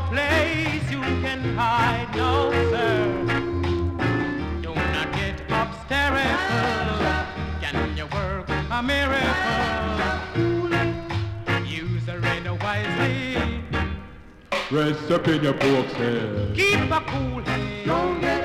place you can hide, no sir. Do not get hysterical. Can you work a miracle? Use the rain wisely. Rest up in your box head. Keep a cool head. Don't get